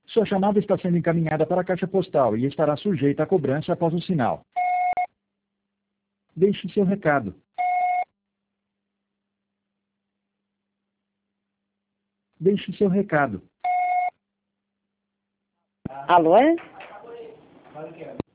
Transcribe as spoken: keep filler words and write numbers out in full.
Sua chamada está sendo encaminhada para a caixa postal e estará sujeita a cobrança após o sinal. Deixe seu recado. Deixe seu recado. Alô?